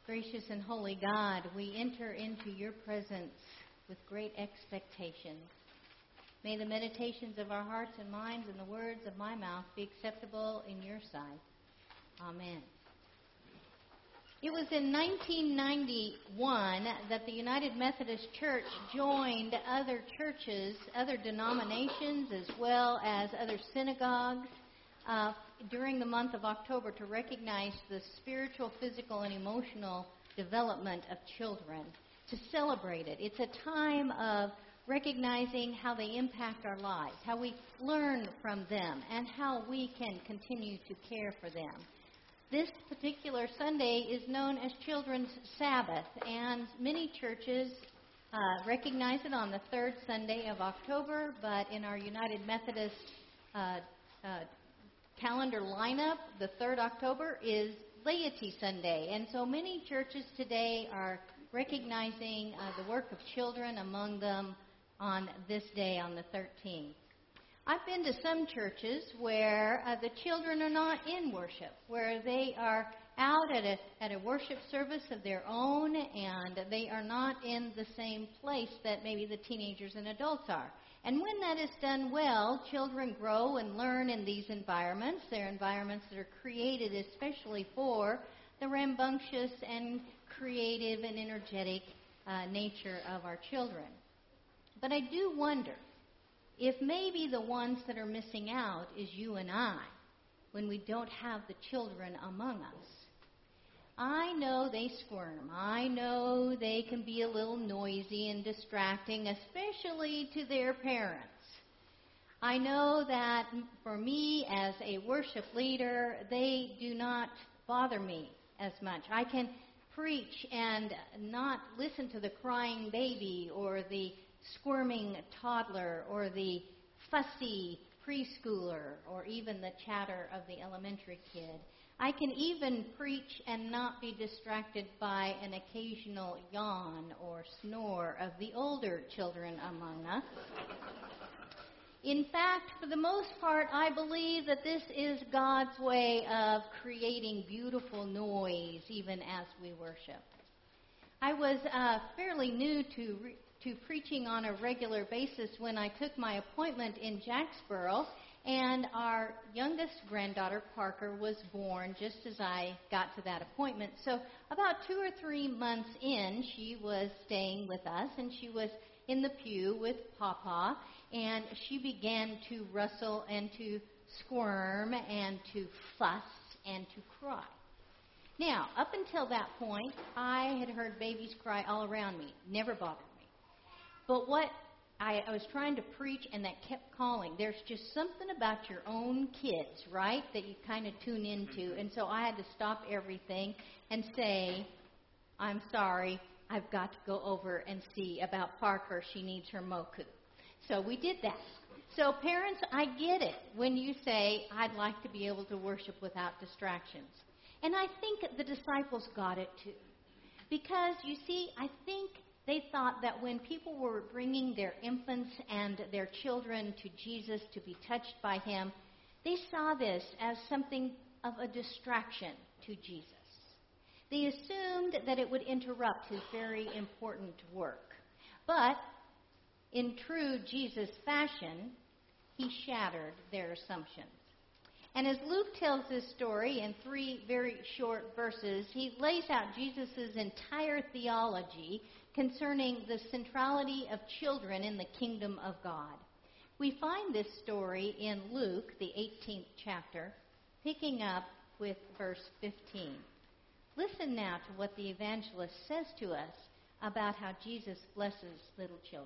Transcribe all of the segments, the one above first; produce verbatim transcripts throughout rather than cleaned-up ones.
Gracious and holy God, we enter into your presence with great expectations. May the meditations of our hearts and minds and the words of my mouth be acceptable in your sight. Amen. It was in nineteen ninety-one that the United Methodist Church joined other churches, other denominations, as well as other synagogues uh, during the month of October to recognize the spiritual, physical, and emotional development of children, to celebrate it. It's a time of recognizing how they impact our lives, how we learn from them, and how we can continue to care for them. This particular Sunday is known as Children's Sabbath, and many churches uh, recognize it on the third Sunday of October, but in our United Methodist uh, uh, calendar lineup, the third October is Laity Sunday, and so many churches today are recognizing uh, the work of children among them on this day, on the thirteenth. I've been to some churches where uh, the children are not in worship, where they are out at a, at a worship service of their own, and they are not in the same place that maybe the teenagers and adults are. And when that is done well, children grow and learn in these environments. They're environments that are created especially for the rambunctious and creative and energetic uh, nature of our children. But I do wonder if maybe the ones that are missing out is you and I when we don't have the children among us. I know they squirm. I know they can be a little noisy and distracting, especially to their parents. I know that for me as a worship leader, they do not bother me as much. I can preach and not listen to the crying baby or the squirming toddler or the fussy preschooler or even the chatter of the elementary kid. I can even preach and not be distracted by an occasional yawn or snore of the older children among us. In fact, for the most part, I believe that this is God's way of creating beautiful noise even as we worship. I was uh, fairly new to re- to preaching on a regular basis when I took my appointment in Jacksboro, and our youngest granddaughter, Parker, was born just as I got to that appointment. So about two or three months in, she was staying with us, and she was in the pew with Papa, and she began to rustle and to squirm and to fuss and to cry. Now, up until that point, I had heard babies cry all around me. Never bothered me. But what I, I was trying to preach, and that kept calling. There's just something about your own kids, right, that you kind of tune into. And so I had to stop everything and say, I'm sorry, I've got to go over and see about Parker. She needs her Moku. So we did that. So parents, I get it when you say, I'd like to be able to worship without distractions. And I think the disciples got it too. Because, you see, I think they thought that when people were bringing their infants and their children to Jesus to be touched by him, they saw this as something of a distraction to Jesus. They assumed that it would interrupt his very important work. But in true Jesus fashion, he shattered their assumptions. And as Luke tells this story in three very short verses, he lays out Jesus' entire theology concerning the centrality of children in the kingdom of God. We find this story in Luke, the eighteenth chapter, picking up with verse fifteen. Listen now to what the evangelist says to us about how Jesus blesses little children.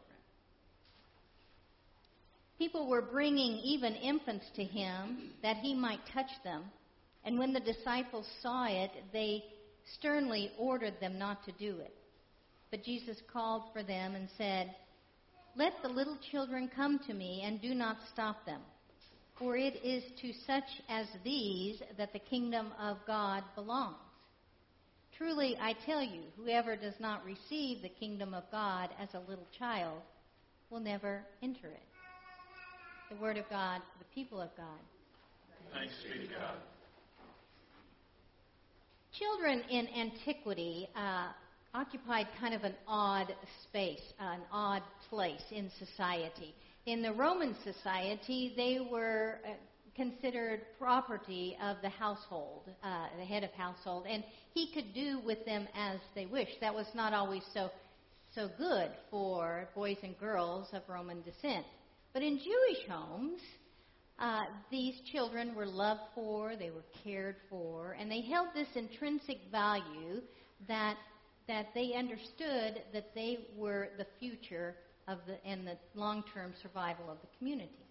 People were bringing even infants to him that he might touch them, and when the disciples saw it, they sternly ordered them not to do it. But Jesus called for them and said, Let the little children come to me, and do not stop them, for it is to such as these that the kingdom of God belongs. Truly, I tell you, whoever does not receive the kingdom of God as a little child will never enter it. The word of God for the people of God. Thanks be to God. Children in antiquity uh, occupied kind of an odd space, an odd place in society. In the Roman society, they were uh, considered property of the household, uh, the head of household, and he could do with them as they wished. That was not always so so good for boys and girls of Roman descent. But in Jewish homes, uh, these children were loved for, they were cared for, and they held this intrinsic value that that they understood that they were the future of the and the long-term survival of the community.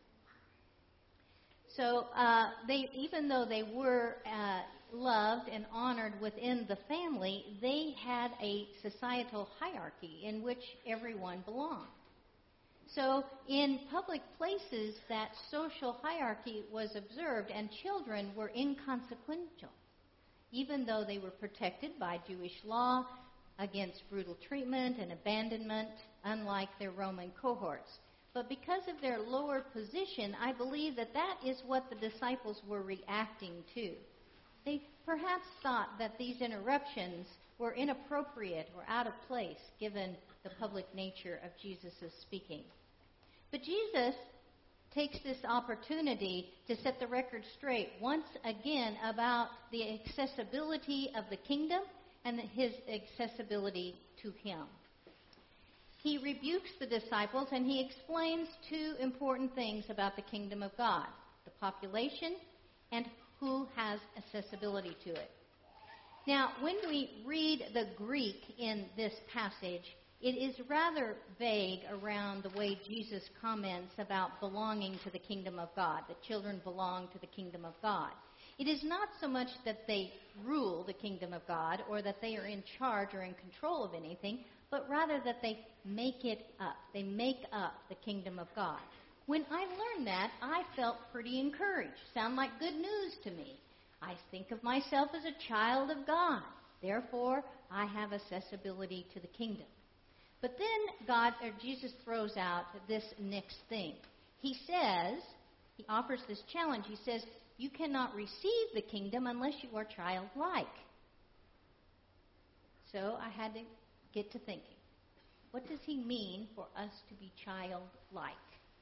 So uh, they, even though they were uh, loved and honored within the family, they had a societal hierarchy in which everyone belonged. So in public places, that social hierarchy was observed, and children were inconsequential, even though they were protected by Jewish law against brutal treatment and abandonment, unlike their Roman cohorts. But because of their lower position, I believe that that is what the disciples were reacting to. They perhaps thought that these interruptions were inappropriate or out of place given the public nature of Jesus' speaking. But Jesus takes this opportunity to set the record straight once again about the accessibility of the kingdom and his accessibility to him. He rebukes the disciples and he explains two important things about the kingdom of God: the population and who has accessibility to it. Now, when we read the Greek in this passage, it is rather vague around the way Jesus comments about belonging to the kingdom of God, that children belong to the kingdom of God. It is not so much that they rule the kingdom of God or that they are in charge or in control of anything, but rather that they make it up. They make up the kingdom of God. When I learned that, I felt pretty encouraged. Sound like good news to me. I think of myself as a child of God. Therefore, I have accessibility to the kingdom. But then God, or Jesus throws out this next thing. He says, he offers this challenge. He says, you cannot receive the kingdom unless you are childlike. So I had to get to thinking, what does he mean for us to be childlike?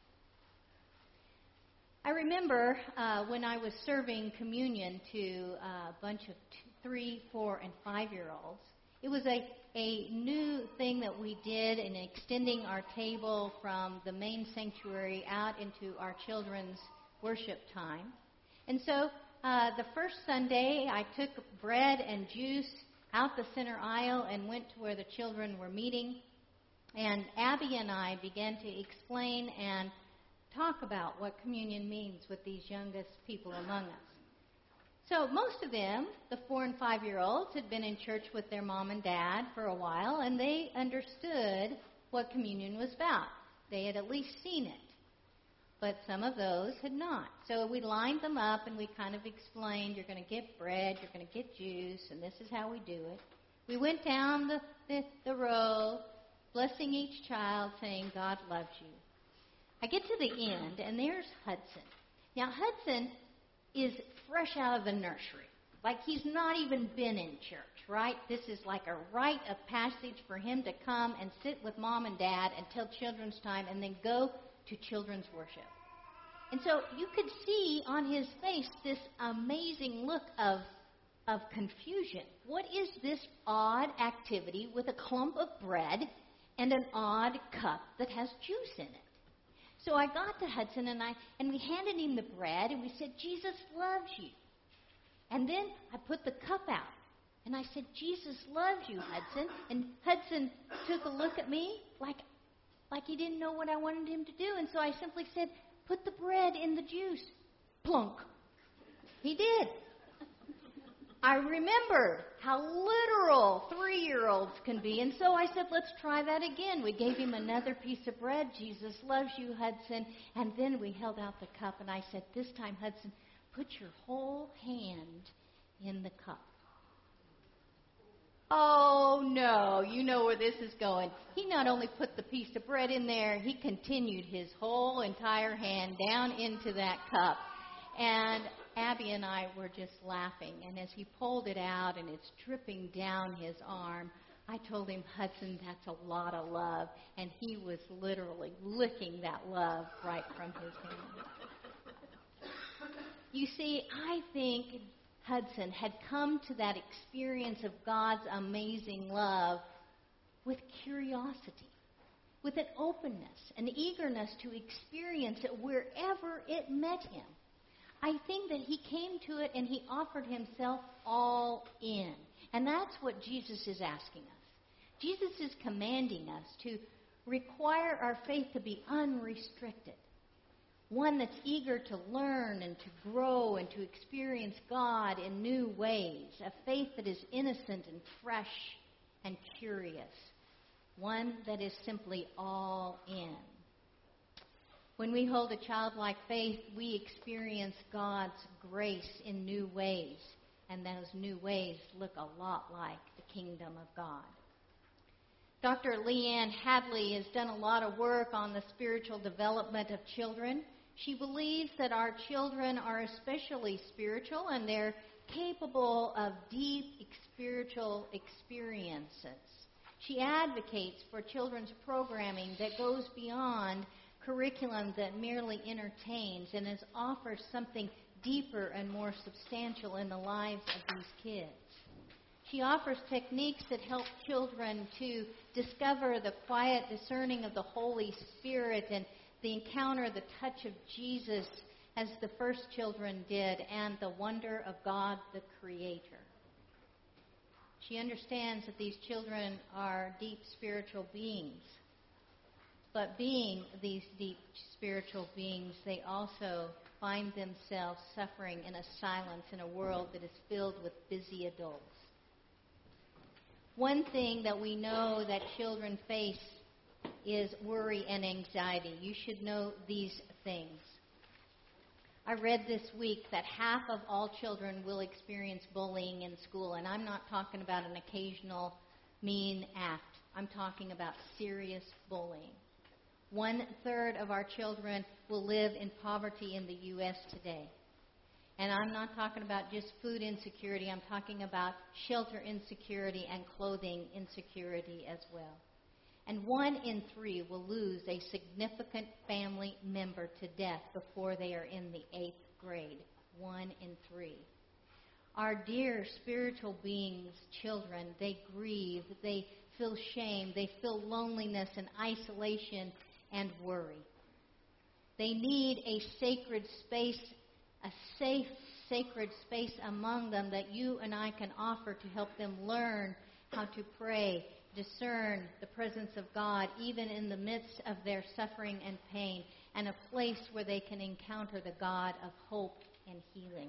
I remember uh, when I was serving communion to a bunch of two, three, four, and five-year-olds, it was a, a new thing that we did in extending our table from the main sanctuary out into our children's worship time. And so uh, the first Sunday, I took bread and juice out the center aisle and went to where the children were meeting. And Abby and I began to explain and talk about what communion means with these youngest people among us. So most of them, the four and five-year-olds, had been in church with their mom and dad for a while, and they understood what communion was about. They had at least seen it. But some of those had not. So we lined them up and we kind of explained, you're going to get bread, you're going to get juice, and this is how we do it. We went down the, the, the row, blessing each child, saying, God loves you. I get to the end, and there's Hudson. Now, Hudson is fresh out of the nursery. Like he's not even been in church, right? This is like a rite of passage for him to come and sit with mom and dad until children's time and then go to children's worship. And so you could see on his face this amazing look of, of confusion. What is this odd activity with a clump of bread and an odd cup that has juice in it? So I got to Hudson and I and we handed him the bread and we said, Jesus loves you. And then I put the cup out and I said, Jesus loves you, Hudson. And Hudson took a look at me like like he didn't know what I wanted him to do. And so I simply said, put the bread in the juice. Plunk. He did. I remembered how literal three-year-olds can be. And so I said, let's try that again. We gave him another piece of bread. Jesus loves you, Hudson. And then we held out the cup. And I said, this time, Hudson, put your whole hand in the cup. Oh, no, you know where this is going. He not only put the piece of bread in there, he continued his whole entire hand down into that cup. And Abby and I were just laughing, and as he pulled it out and it's dripping down his arm, I told him, Hudson, that's a lot of love. And he was literally licking that love right from his hand. You see, I think Hudson had come to that experience of God's amazing love with curiosity, with an openness, an eagerness to experience it wherever it met him. I think that he came to it and he offered himself all in. And that's what Jesus is asking us. Jesus is commanding us to require our faith to be unrestricted. One that's eager to learn and to grow and to experience God in new ways. A faith that is innocent and fresh and curious. One that is simply all in. When we hold a childlike faith, we experience God's grace in new ways. And those new ways look a lot like the kingdom of God. Doctor Leanne Hadley has done a lot of work on the spiritual development of children. She believes that our children are especially spiritual and they're capable of deep spiritual experiences. She advocates for children's programming that goes beyond curriculum that merely entertains and is offers something deeper and more substantial in the lives of these kids. She offers techniques that help children to discover the quiet discerning of the Holy Spirit and the encounter, the touch of Jesus as the first children did, and the wonder of God the Creator. She understands that these children are deep spiritual beings. But being these deep spiritual beings, they also find themselves suffering in a silence in a world that is filled with busy adults. One thing that we know that children face is worry and anxiety. You should know these things. I read this week that half of all children will experience bullying in school, and I'm not talking about an occasional mean act. I'm talking about serious bullying. One-third of our children will live in poverty in the U S today. And I'm not talking about just food insecurity. I'm talking about shelter insecurity and clothing insecurity as well. And one in three will lose a significant family member to death before they are in the eighth grade. One in three. Our dear spiritual beings, children, they grieve, they feel shame, they feel loneliness and isolation and worry. They need a sacred space, a safe, sacred space among them that you and I can offer to help them learn how to pray, discern the presence of God, even in the midst of their suffering and pain, and a place where they can encounter the God of hope and healing.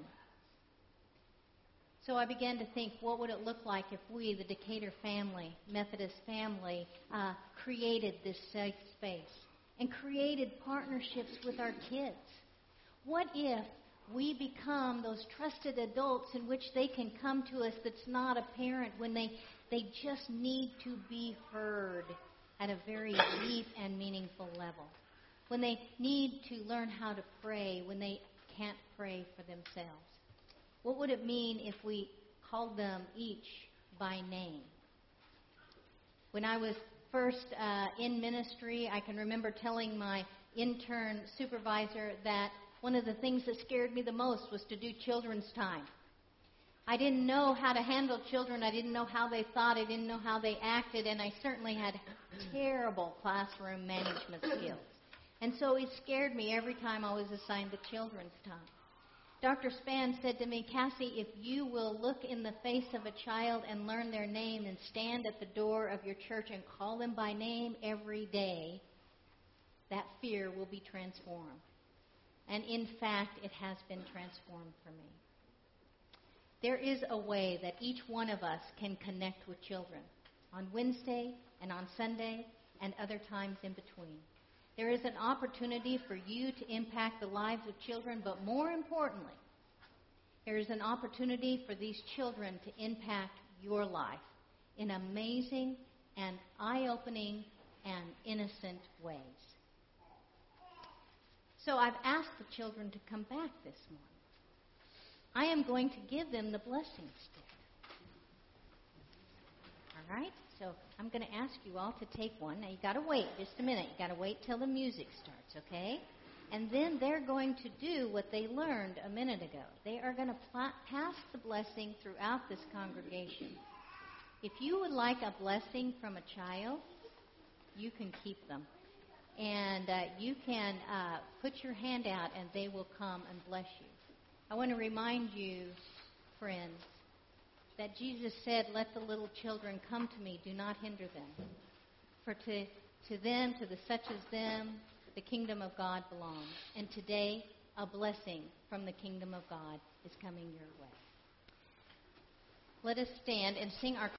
So I began to think, what would it look like if we, the Decatur family, Methodist family, uh, created this safe space and created partnerships with our kids? What if we become those trusted adults in which they can come to us that's not a parent when they, they just need to be heard at a very deep and meaningful level? When they need to learn how to pray, when they can't pray for themselves? What would it mean if we called them each by name? When I was first uh, in ministry, I can remember telling my intern supervisor that one of the things that scared me the most was to do children's time. I didn't know how to handle children. I didn't know how they thought. I didn't know how they acted. And I certainly had terrible classroom management skills. And so it scared me every time I was assigned to children's time. Doctor Spann said to me, Cassie, if you will look in the face of a child and learn their name and stand at the door of your church and call them by name every day, that fear will be transformed. And in fact, it has been transformed for me. There is a way that each one of us can connect with children on Wednesday and on Sunday and other times in between. There is an opportunity for you to impact the lives of children, but more importantly, there is an opportunity for these children to impact your life in amazing and eye-opening and innocent ways. So I've asked the children to come back this morning. I am going to give them the blessing stick. All right? So I'm going to ask you all to take one. Now, you got to wait just a minute. You got to wait till the music starts, okay? And then they're going to do what they learned a minute ago. They are going to pl- pass the blessing throughout this congregation. If you would like a blessing from a child, you can keep them. And uh, you can uh, put your hand out and they will come and bless you. I want to remind you, friends, that Jesus said, let the little children come to me, do not hinder them. For to, to them, to the such as them, the kingdom of God belongs. And today, a blessing from the kingdom of God is coming your way. Let us stand and sing our